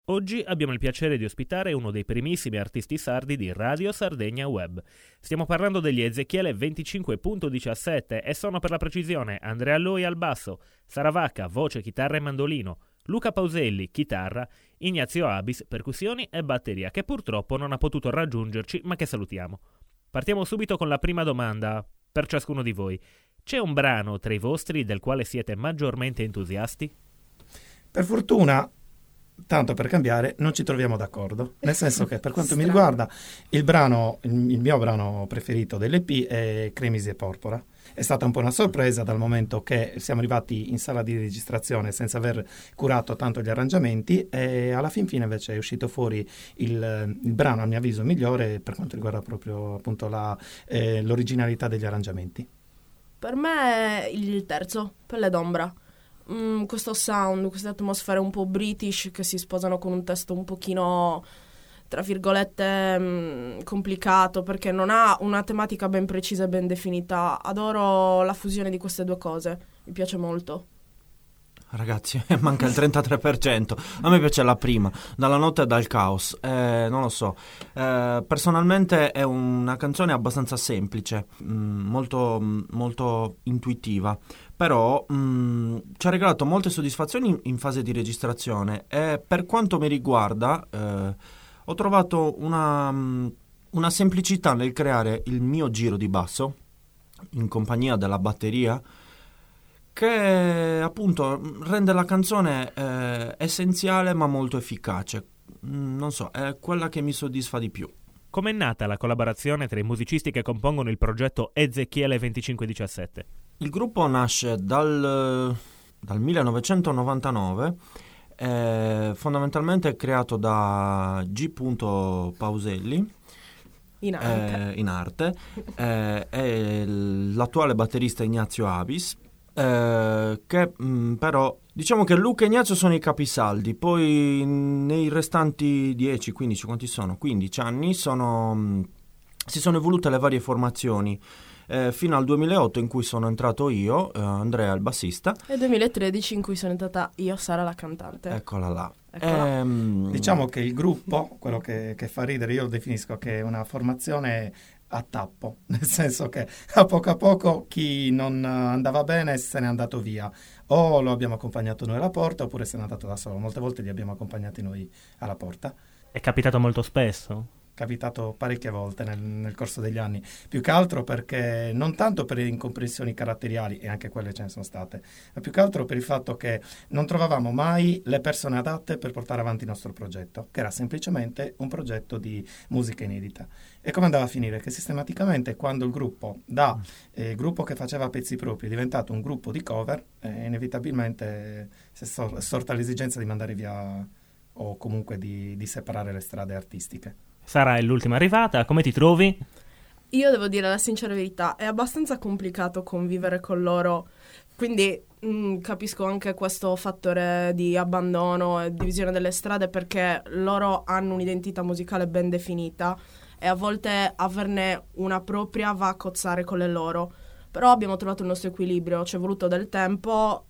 Oggi abbiamo il piacere di ospitare uno dei primissimi artisti sardi di Radio Sardegna Web. Stiamo parlando degli Ezechiele 25.17 e sono per la precisione Andrea Loi al basso, Sara Vacca, voce, chitarra e mandolino, Luca Pauselli, chitarra, Ignazio Abis, percussioni e batteria, che purtroppo non ha potuto raggiungerci ma che salutiamo. Partiamo subito con la prima domanda per ciascuno di voi. C'è un brano tra i vostri del quale siete maggiormente entusiasti? Per fortuna, tanto per cambiare, non ci troviamo d'accordo, nel senso che per quanto mi riguarda il mio brano preferito dell'EP è Cremisi e Porpora. È stata un po' una sorpresa dal momento che siamo arrivati in sala di registrazione senza aver curato tanto gli arrangiamenti e alla fin fine invece è uscito fuori il brano a mio avviso migliore per quanto riguarda proprio appunto l'originalità degli arrangiamenti. Per me è il terzo, Pelle d'ombra. Questo sound, queste atmosfere un po' british che si sposano con un testo un pochino, tra virgolette, complicato, perché non ha una tematica ben precisa e ben definita. Adoro la fusione di queste due cose, mi piace molto. Ragazzi, manca il 33%. A me piace la prima, Dalla notte e dal caos. Non lo so. Personalmente è una canzone abbastanza semplice, molto, molto intuitiva. Però ci ha regalato molte soddisfazioni in fase di registrazione e per quanto mi riguarda ho trovato una semplicità nel creare il mio giro di basso in compagnia della batteria che appunto rende la canzone essenziale ma molto efficace. Non so, è quella che mi soddisfa di più. Com'è nata la collaborazione tra i musicisti che compongono il progetto Ezechiele 2517? Il gruppo nasce dal 1999, fondamentalmente creato da G. Pauselli in arte e l'attuale batterista Ignazio Abis, che però diciamo che Luca e Ignazio sono i capisaldi, poi nei restanti 10, 15, quanti sono? 15 anni si sono evolute le varie formazioni. Fino al 2008 in cui sono entrato io, Andrea il bassista, e 2013 in cui sono entrata io, Sara la cantante. Eccola là. Diciamo che il gruppo, quello che fa ridere, io lo definisco che è una formazione a tappo, nel senso che a poco chi non andava bene se n'è andato via, o lo abbiamo accompagnato noi alla porta oppure se n'è andato da solo. Molte volte li abbiamo accompagnati noi alla porta. È capitato molto spesso? Capitato parecchie volte nel corso degli anni, più che altro perché non tanto per le incomprensioni caratteriali, e anche quelle ce ne sono state, ma più che altro per il fatto che non trovavamo mai le persone adatte per portare avanti il nostro progetto, che era semplicemente un progetto di musica inedita. E come andava a finire? Che sistematicamente quando il gruppo gruppo che faceva pezzi propri è diventato un gruppo di cover, inevitabilmente si è sorta l'esigenza di mandare via o comunque di separare le strade artistiche. Sara è l'ultima arrivata, come ti trovi? Io devo dire la sincera verità, è abbastanza complicato convivere con loro, quindi capisco anche questo fattore di abbandono e divisione delle strade, perché loro hanno un'identità musicale ben definita e a volte averne una propria va a cozzare con le loro. Però abbiamo trovato il nostro equilibrio, ci è voluto del tempo,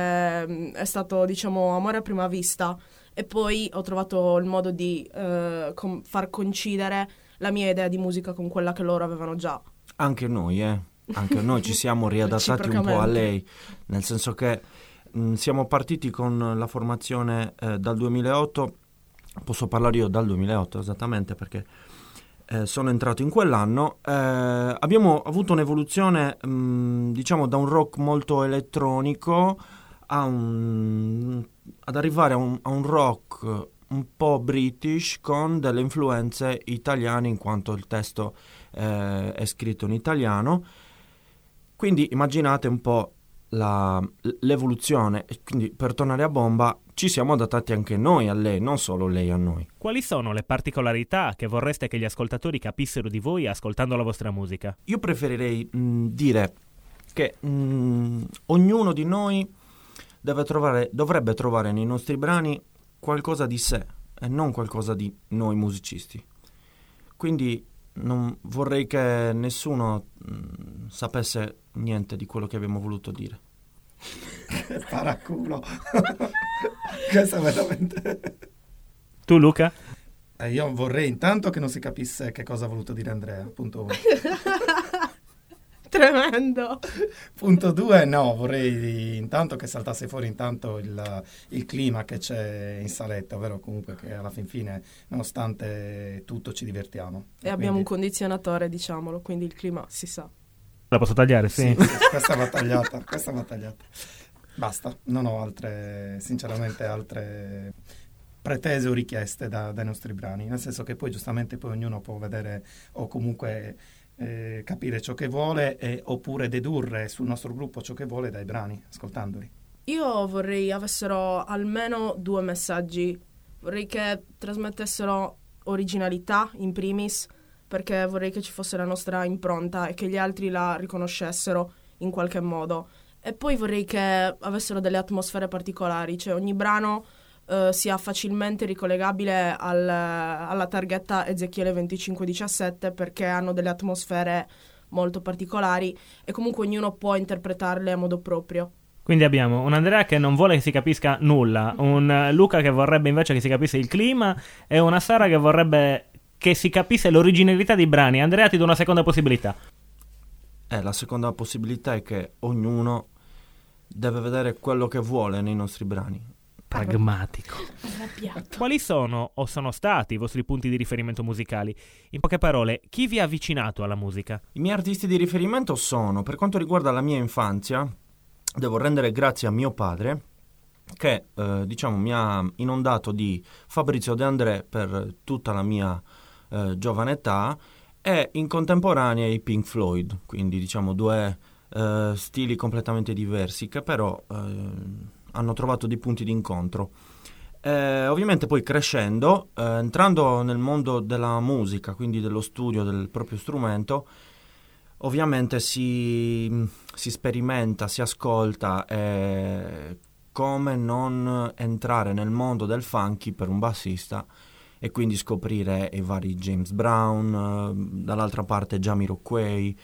è stato diciamo amore a prima vista. E poi ho trovato il modo di far coincidere la mia idea di musica con quella che loro avevano già. Anche noi ci siamo riadattati un po' a lei, nel senso che siamo partiti con la formazione dal 2008, posso parlare io dal 2008 esattamente perché sono entrato in quell'anno. Abbiamo avuto un'evoluzione diciamo da un rock molto elettronico ad arrivare a un rock un po' british con delle influenze italiane in quanto il testo è scritto in italiano, quindi immaginate un po' l'evoluzione. Quindi per tornare a bomba ci siamo adattati anche noi a lei, non solo lei a noi. Quali sono le particolarità che vorreste che gli ascoltatori capissero di voi ascoltando la vostra musica? Io preferirei dire che ognuno di noi dovrebbe trovare nei nostri brani qualcosa di sé e non qualcosa di noi musicisti. Quindi non vorrei che nessuno sapesse niente di quello che abbiamo voluto dire. Paraculo. Questo è veramente... Tu Luca? Io vorrei intanto che non si capisse che cosa ha voluto dire Andrea, punto 1. Tremendo. Punto 2, no, vorrei intanto che saltasse fuori intanto il clima che c'è in saletta, ovvero comunque che alla fin fine, nonostante tutto, ci divertiamo. E abbiamo un condizionatore, diciamolo, quindi il clima si sa. La posso tagliare? Sì. Questa va tagliata. Basta, non ho sinceramente altre pretese o richieste dai nostri brani, nel senso che poi giustamente ognuno può vedere o comunque capire ciò che vuole oppure dedurre sul nostro gruppo ciò che vuole dai brani, ascoltandoli. Io vorrei avessero almeno 2 messaggi. Vorrei che trasmettessero originalità in primis, perché vorrei che ci fosse la nostra impronta e che gli altri la riconoscessero in qualche modo. E poi vorrei che avessero delle atmosfere particolari, cioè ogni brano sia facilmente ricollegabile alla targhetta Ezechiele 2517, perché hanno delle atmosfere molto particolari e comunque ognuno può interpretarle a modo proprio. Quindi abbiamo un Andrea che non vuole che si capisca nulla, un Luca che vorrebbe invece che si capisse il clima e una Sara che vorrebbe che si capisse l'originalità dei brani. Andrea, ti do una seconda possibilità. La seconda possibilità è che ognuno deve vedere quello che vuole nei nostri brani. Pragmatico. Quali sono o sono stati i vostri punti di riferimento musicali? In poche parole, chi vi ha avvicinato alla musica? I miei artisti di riferimento sono, per quanto riguarda la mia infanzia, devo rendere grazie a mio padre che mi ha inondato di Fabrizio De André per tutta la mia giovane età, e in contemporanea i Pink Floyd, quindi diciamo 2 stili completamente diversi che però hanno trovato dei punti di incontro. Ovviamente poi crescendo, entrando nel mondo della musica, quindi dello studio del proprio strumento, ovviamente si sperimenta, si ascolta, come non entrare nel mondo del funky per un bassista e quindi scoprire i vari James Brown, dall'altra parte Jamiroquai,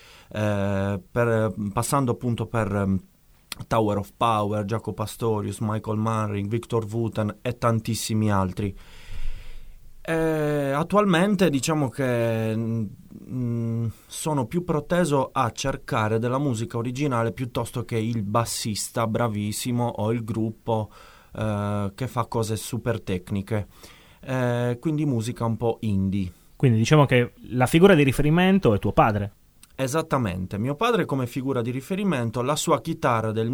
passando appunto per Tower of Power, Jaco Pastorius, Michael Manring, Victor Wooten e tantissimi altri. Attualmente diciamo che sono più proteso a cercare della musica originale piuttosto che il bassista bravissimo o il gruppo che fa cose super tecniche, quindi musica un po' indie. Quindi diciamo che la figura di riferimento è tuo padre. Esattamente, mio padre come figura di riferimento, la sua chitarra del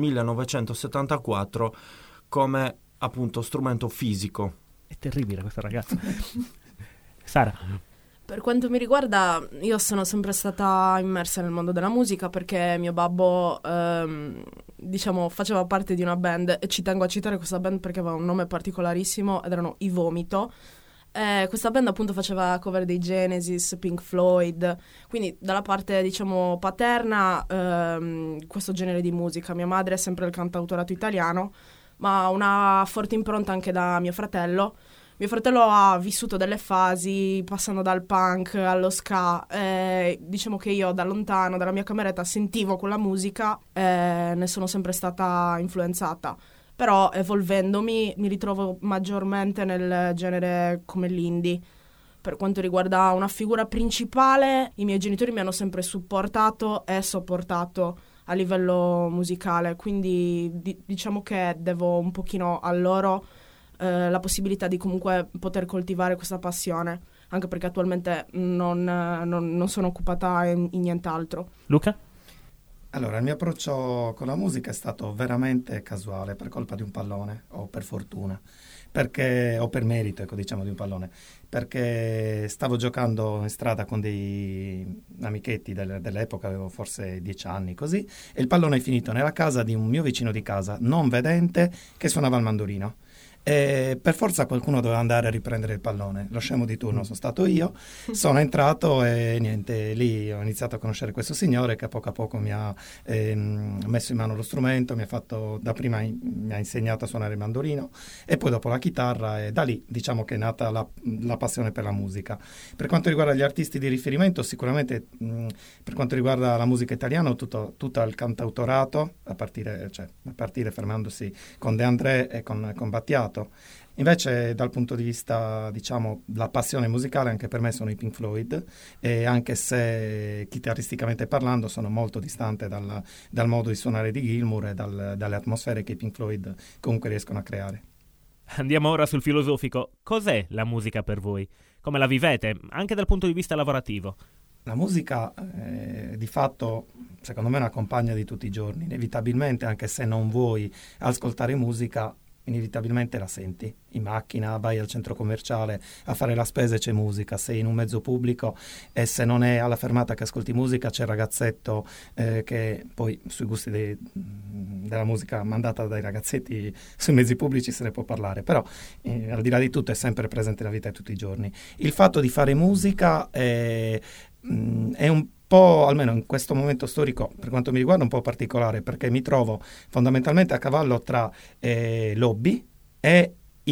1974 come appunto strumento fisico. È terribile questa ragazza. Sara? Per quanto mi riguarda, io sono sempre stata immersa nel mondo della musica perché mio babbo, faceva parte di una band, e ci tengo a citare questa band perché aveva un nome particolarissimo ed erano i Vomito. Questa band appunto faceva cover dei Genesis, Pink Floyd, quindi dalla parte diciamo paterna questo genere di musica. Mia madre è sempre il cantautorato italiano, ma una forte impronta anche da mio fratello. Mio fratello ha vissuto delle fasi passando dal punk allo ska, diciamo che io da lontano, dalla mia cameretta, sentivo quella musica e ne sono sempre stata influenzata. Però evolvendomi mi ritrovo maggiormente nel genere come l'indie. Per quanto riguarda una figura principale, i miei genitori mi hanno sempre supportato e sopportato a livello musicale, quindi diciamo che devo un pochino a loro la possibilità di comunque poter coltivare questa passione, anche perché attualmente non sono occupata in nient'altro. Luca? Allora, il mio approccio con la musica è stato veramente casuale, per colpa di un pallone, o per fortuna, o per merito, ecco, diciamo, di un pallone, perché stavo giocando in strada con dei amichetti dell'epoca, avevo forse 10 anni, così, e il pallone è finito nella casa di un mio vicino di casa, non vedente, che suonava il mandolino. E per forza qualcuno doveva andare a riprendere il pallone. Lo scemo di turno sono stato io, sono entrato e niente, lì ho iniziato a conoscere questo signore che a poco mi ha messo in mano lo strumento, dapprima mi ha insegnato a suonare il mandolino e poi dopo la chitarra, e da lì diciamo che è nata la passione per la musica. Per quanto riguarda gli artisti di riferimento, sicuramente per quanto riguarda la musica italiana, tutto il cantautorato, a partire fermandosi con De André e con Battiato, passato. Invece dal punto di vista, diciamo, la passione musicale, anche per me sono i Pink Floyd, e anche se chitarristicamente parlando sono molto distante dal modo di suonare di Gilmour e dalle atmosfere che i Pink Floyd comunque riescono a creare. Andiamo ora sul filosofico. Cos'è la musica per voi? Come la vivete, anche dal punto di vista lavorativo? La musica di fatto secondo me è una compagna di tutti i giorni, inevitabilmente, anche se non vuoi ascoltare musica, inevitabilmente la senti. In macchina, vai al centro commerciale a fare la spesa e c'è musica, sei in un mezzo pubblico e se non è alla fermata che ascolti musica c'è il ragazzetto che poi sui gusti della musica mandata dai ragazzetti sui mezzi pubblici se ne può parlare, però al di là di tutto è sempre presente nella vita di tutti i giorni. Il fatto di fare musica è un po', almeno in questo momento storico, per quanto mi riguarda, un po' particolare, perché mi trovo fondamentalmente a cavallo tra l'hobby e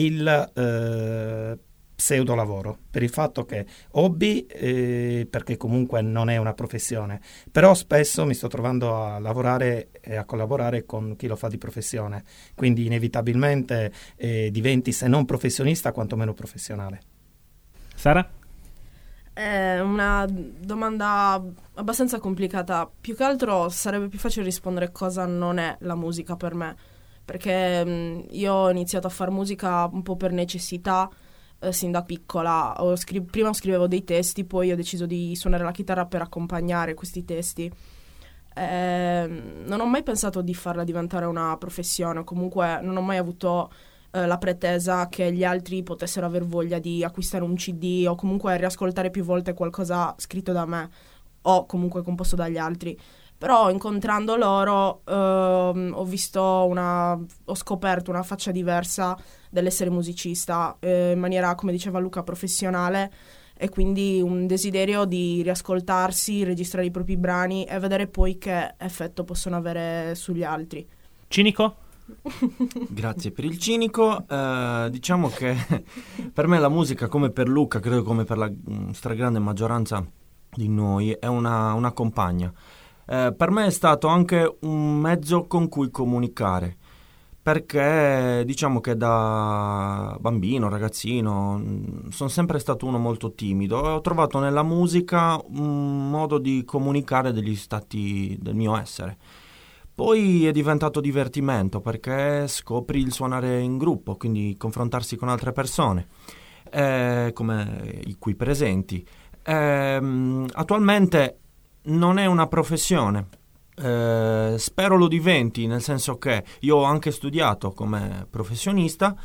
il pseudo lavoro, per il fatto che hobby perché comunque non è una professione, però spesso mi sto trovando a lavorare e a collaborare con chi lo fa di professione, quindi inevitabilmente diventi, se non professionista, quantomeno professionale. Sara? È una domanda abbastanza complicata. Più che altro sarebbe più facile rispondere cosa non è la musica per me, perché io ho iniziato a fare musica un po' per necessità sin da piccola. Prima scrivevo dei testi, poi ho deciso di suonare la chitarra per accompagnare questi testi. Non ho mai pensato di farla diventare una professione, comunque non ho mai avuto la pretesa che gli altri potessero aver voglia di acquistare un CD o comunque riascoltare più volte qualcosa scritto da me o comunque composto dagli altri. Però incontrando loro ho scoperto una faccia diversa dell'essere musicista, in maniera, come diceva Luca, professionale, e quindi un desiderio di riascoltarsi, registrare i propri brani e vedere poi che effetto possono avere sugli altri. Cinico? Grazie per il cinico. Diciamo che per me la musica, come per Luca, credo come per la stragrande maggioranza di noi, è una compagna. Per me è stato anche un mezzo con cui comunicare, perché diciamo che da bambino, ragazzino, sono sempre stato uno molto timido e ho trovato nella musica un modo di comunicare degli stati del mio essere. Poi è diventato divertimento perché scopri il suonare in gruppo, quindi confrontarsi con altre persone, come i qui presenti. Attualmente non è una professione, spero lo diventi, nel senso che io ho anche studiato come professionista,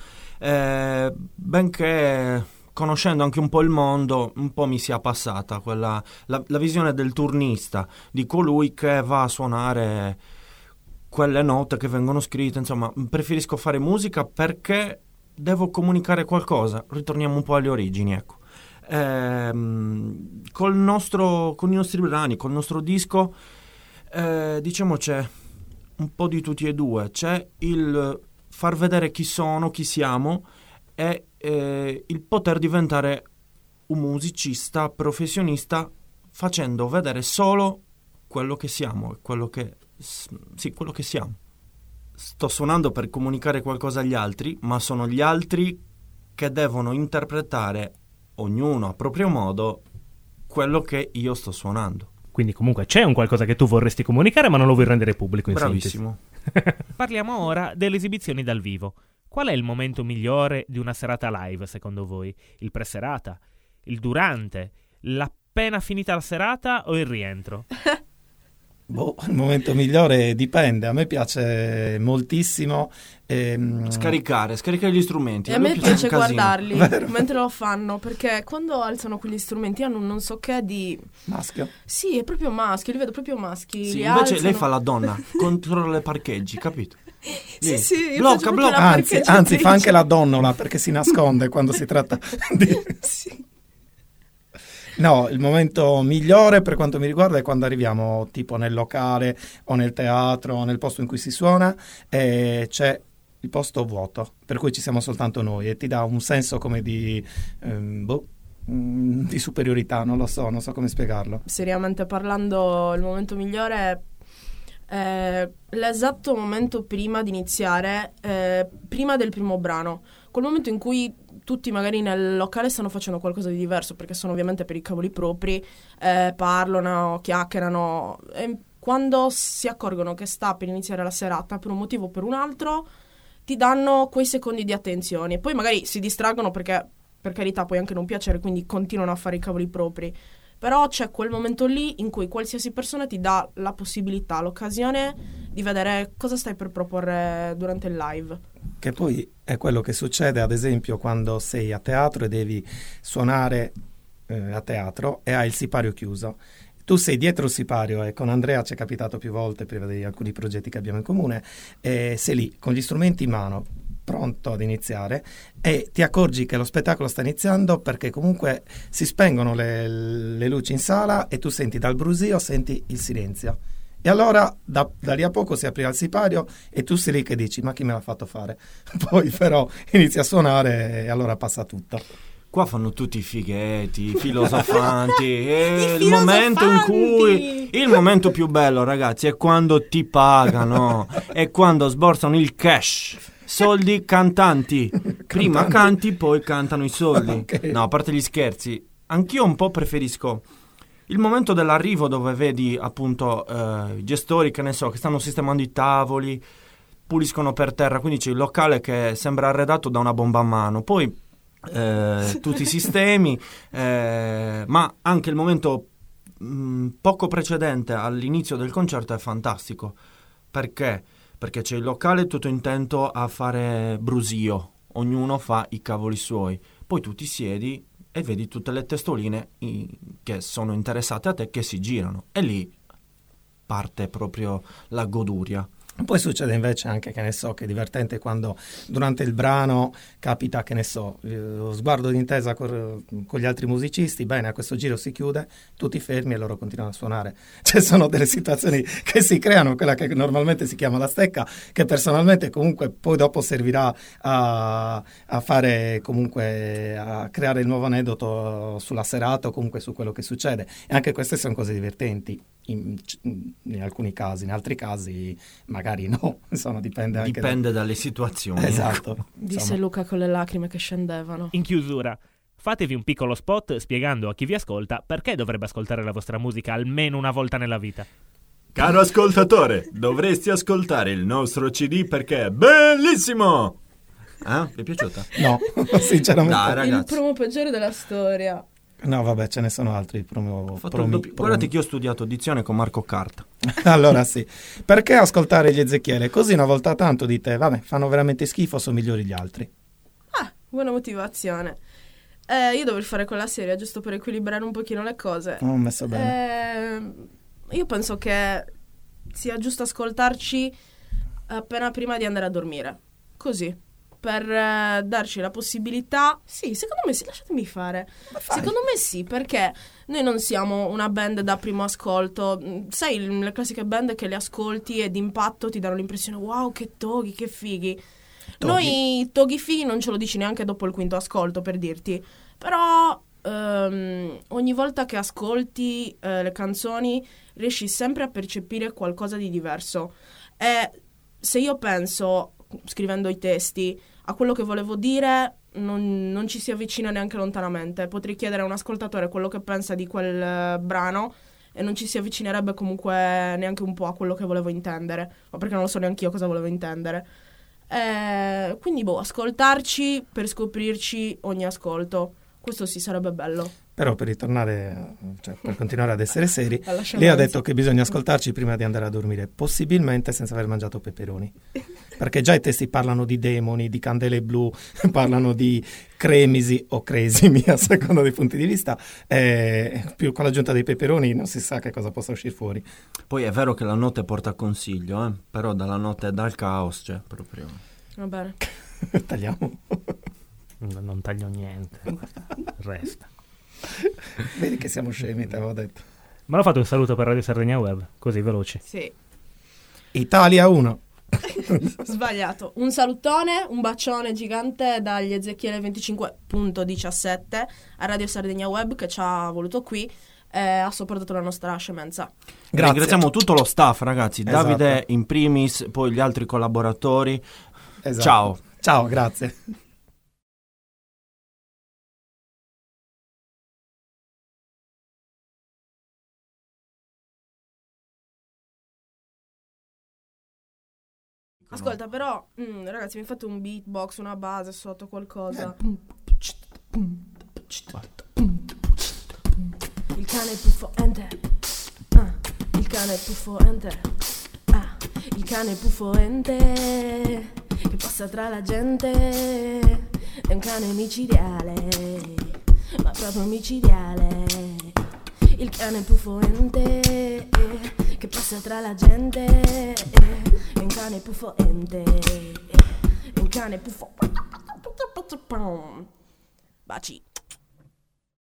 benché conoscendo anche un po' il mondo, un po' mi sia passata la visione del turnista, di colui che va a suonare quelle note che vengono scritte. Insomma, preferisco fare musica perché devo comunicare qualcosa. Ritorniamo un po' alle origini, ecco. Con i nostri brani, col nostro disco, diciamo c'è un po' di tutti e due. C'è il far vedere chi sono, chi siamo, e il poter diventare un musicista professionista facendo vedere solo quello che siamo, quello che siamo. Sto suonando per comunicare qualcosa agli altri, ma sono gli altri che devono interpretare, ognuno a proprio modo, quello che io sto suonando. Quindi comunque c'è un qualcosa che tu vorresti comunicare, ma non lo vuoi rendere pubblico, in Bravissimo. Parliamo ora delle esibizioni dal vivo. Qual è il momento migliore di una serata live, secondo voi? Il pre-serata? Il durante? L'appena finita la serata o il rientro? Il momento migliore dipende. A me piace moltissimo scaricare gli strumenti. E a me piace guardarli Vero. mentre lo fanno, perché quando alzano quegli strumenti hanno un non so che di maschio. Sì, è proprio maschio, li vedo proprio maschi. Sì, li invece alzano. lei fa la donna, controlla le parcheggi, capito? Sì, sì, io blocca, faccio proprio blocca. la Anzi, parcheggiatrice. fa anche la donnola perché si nasconde quando si tratta di... Sì. No, il momento migliore per quanto mi riguarda è quando arriviamo tipo nel locale o nel teatro o nel posto in cui si suona e c'è il posto vuoto, per cui ci siamo soltanto noi, e ti dà un senso come di superiorità, non so come spiegarlo. Seriamente parlando, il momento migliore è l'esatto momento prima di iniziare, prima del primo brano, quel momento in cui tutti magari nel locale stanno facendo qualcosa di diverso, perché sono ovviamente per i cavoli propri, parlano, chiacchierano, e quando si accorgono che sta per iniziare la serata per un motivo o per un altro, ti danno quei secondi di attenzione. E poi magari si distraggono perché, per carità, puoi anche non piacere, quindi continuano a fare i cavoli propri. Però c'è quel momento lì in cui qualsiasi persona ti dà la possibilità, l'occasione di vedere cosa stai per proporre durante il live. Che poi è quello che succede, ad esempio, quando sei a teatro e devi suonare a teatro e hai il sipario chiuso. Tu sei dietro il sipario e con Andrea ci è capitato più volte per vedere alcuni progetti che abbiamo in comune, e sei lì con gli strumenti in mano, pronto ad iniziare, e ti accorgi che lo spettacolo sta iniziando perché comunque si spengono le luci in sala e tu senti dal brusio, senti il silenzio. E allora da lì a poco si aprirà il sipario e tu sei lì che dici ma chi me l'ha fatto fare? Poi però inizi a suonare e allora passa tutto. Qua fanno tutti i fighetti, i filosofanti. I Il momento in cui il momento più bello, ragazzi, è quando ti pagano, è quando sborsano il cash. Soldi cantanti. Prima canti, poi cantano i soldi. Okay. No, a parte gli scherzi, anch'io un po' preferisco il momento dell'arrivo, dove vedi appunto i gestori, che ne so, che stanno sistemando i tavoli, puliscono per terra, quindi c'è il locale che sembra arredato da una bomba a mano. Poi tutti i sistemi, ma anche il momento poco precedente all'inizio del concerto è fantastico. Perché? Perché c'è il locale tutto intento a fare brusio, ognuno fa i cavoli suoi, poi tu ti siedi e vedi tutte le testoline che sono interessate a te che si girano, e lì parte proprio la goduria. Poi succede invece anche, che ne so, che è divertente quando durante il brano capita, che ne so, lo sguardo d'intesa con gli altri musicisti, bene, a questo giro si chiude, tutti fermi e loro continuano a suonare. Ci sono delle situazioni che si creano, quella che normalmente si chiama la stecca, che personalmente comunque poi dopo servirà a fare, comunque a creare il nuovo aneddoto sulla serata o comunque su quello che succede. E anche queste sono cose divertenti in alcuni casi, in altri casi magari no, insomma dipende dalle situazioni. Esatto. Disse Luca con le lacrime che scendevano. In chiusura, fatevi un piccolo spot spiegando a chi vi ascolta perché dovrebbe ascoltare la vostra musica almeno una volta nella vita. Caro ascoltatore, dovresti ascoltare il nostro CD perché è bellissimo! Vi è piaciuta? No, sinceramente. Dai, Il ragazzi. promo peggiore della storia. No, vabbè, ce ne sono altri. Guardate che io ho studiato dizione con Marco Carta. Allora sì, perché ascoltare gli Ezechiele? Così una volta tanto dite, vabbè, fanno veramente schifo, sono migliori gli altri. Buona motivazione. Io dovrei fare quella serie giusto per equilibrare un pochino le cose. Ho messo bene. Io penso che sia giusto ascoltarci appena prima di andare a dormire. Così. Per darci la possibilità. Sì, secondo me sì, lasciatemi fare. Secondo me sì, perché noi non siamo una band da primo ascolto. Sai, le classiche band che le ascolti e d'impatto ti danno l'impressione wow, che toghi, che fighi. Noi toghi fighi non ce lo dici neanche dopo il quinto ascolto, per dirti. Però ogni volta che ascolti le canzoni riesci sempre a percepire qualcosa di diverso. E se io penso, scrivendo i testi, a quello che volevo dire, non ci si avvicina neanche lontanamente. Potrei chiedere a un ascoltatore quello che pensa di quel brano e non ci si avvicinerebbe comunque neanche un po' a quello che volevo intendere, ma perché non lo so neanche io cosa volevo intendere. Quindi ascoltarci per scoprirci ogni ascolto, questo sì sarebbe bello. Però per ritornare, cioè per continuare ad essere seri, lei ha detto che bisogna ascoltarci prima di andare a dormire, possibilmente senza aver mangiato peperoni, perché già i testi parlano di demoni, di candele blu, parlano di cremisi o cresimi a seconda dei punti di vista, più con l'aggiunta dei peperoni non si sa che cosa possa uscire fuori. Poi è vero che la notte porta consiglio, però dalla notte e dal caos c'è proprio. Va bene. Tagliamo. Non taglio niente, resta. Vedi che siamo scemi, te avevo detto. Ma l'ho fatto un saluto per Radio Sardegna Web, così veloci. Sì. Italia 1. Sbagliato. Un salutone, un bacione gigante dagli Ezechiele 25.17 a Radio Sardegna Web che ci ha voluto qui e ha sopportato la nostra scemenza. Grazie. Ringraziamo tutto lo staff, ragazzi. Esatto. Davide in primis, poi gli altri collaboratori. Esatto. Ciao. Ciao, grazie. Ascolta, però, ragazzi, mi fate un beatbox, una base sotto qualcosa. Il cane puffo-ente. Il cane puffo-ente. Il cane puffo-ente che passa tra la gente. È un cane micidiale, ma proprio micidiale. Il cane puffo-ente che passa tra la gente. È un cane puffo-ente. È un cane puffo. Baci.